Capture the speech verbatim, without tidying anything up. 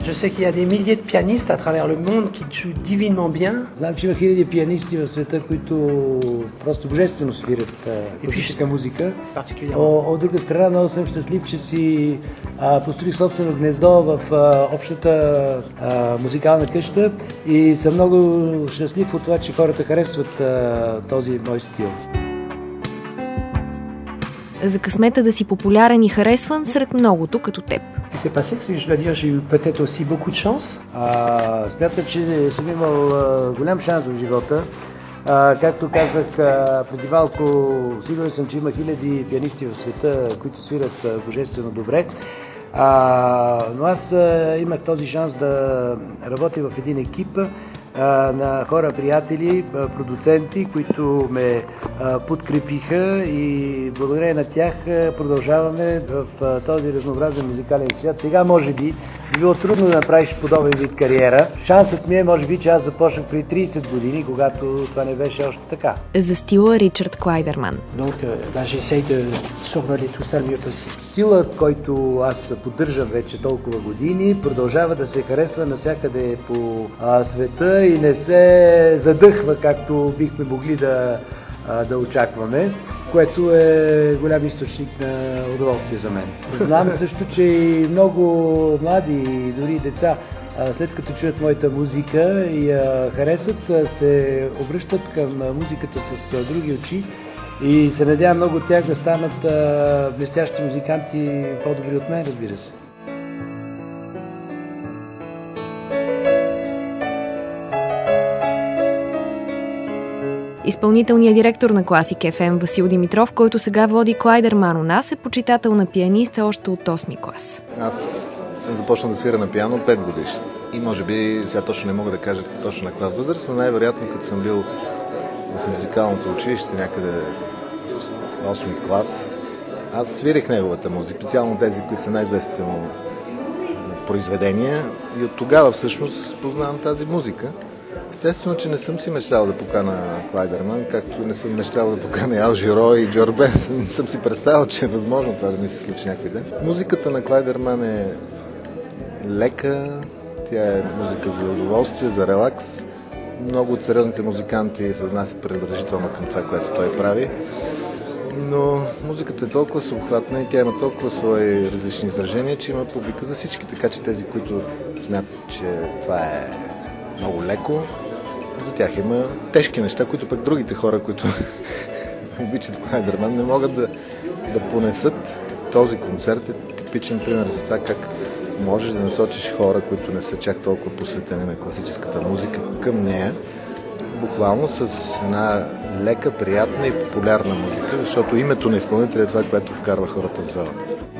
Je sais qu'il y a des milliers de pianistes à travers le monde qui jouent divinement bien. Знам, че има хиляди пианисти в света, които просто божествено свират класическа музика. От друга страна, много съм щастлив, че си а, построих собствено гнездо в а, общата а, музикална къща и съм много щастлив от това, че хората харесват а, този мой стил. За късмета да си популярен и харесван сред многото като теб. S'est passé, c'est que je dois dire, j'ai eu peut-être aussi beaucoup de chance. А, смятам, че съм имал а, голям шанс в живота. А, както казах а, преди малко, сигурен съм, че има хиляди пианисти в света, които свират а, божествено добре. А, но аз а, имах този шанс да работя в един екип а, на хора, приятели, а, продуценти, които ме а, подкрепиха и благодарение на тях а, продължаваме в а, този разнообразен музикален свят. Сега може би би било трудно да направиш подобен вид кариера. Шансът ми е, може би, че аз започнах преди трийсет години, когато това не беше още така. За стила Ричард Клайдерман. Donc, bah, j'essaye de survoler tout ça le mieux possible. Стилът, който аз поддържам вече толкова години, продължава да се харесва навсякъде по а, света и не се задъхва, както бихме могли да, а, да очакваме, което е голям източник на удоволствие за мен. Знам също, че и много млади, дори деца, след като чуят моята музика и я харесат, се обръщат към музиката с други очи и се надявам много от тях да станат а, блестящи музиканти, по-добри от мен, разбира се. Изпълнителният директор на Classic еф ем Васил Димитров, който сега води Клайдерман у нас, е почитател на пианиста още от осми клас. Аз съм започнал да свира на пиано пет годишни. И може би, сега точно не мога да кажа точно на каква възраст, но най-вероятно като съм бил в музикалното училище някъде осми клас, аз свирих неговата музика, специално тези, които са най-известните му произведения. И от тогава всъщност познавам тази музика. Естествено, че не съм си мечтал да покана Клайдерман, както не съм мечтал да покана Ал Жиро и Джордж Бенсън. Не съм си представил, че е възможно това да ми се случи някой ден. Музиката на Клайдерман е лека, тя е музика за удоволствие, за релакс. Много от сериозните музиканти се отнасят пренебрежително към това, което той прави. Но музиката е толкова съобхватна и тя има толкова свои различни изражения, че има публика за всички. Така че тези, които смятат, че това е много леко, за тях има тежки неща, които пък другите хора, които обичат Клайдерман, не могат да, да понесат. Този концерт е типичен пример за това как можеш да насочиш хора, които не са чак толкова посветени на класическата музика, към нея, буквално с една лека, приятна и популярна музика, защото името на изпълнителя е това, което вкарва хората в залата.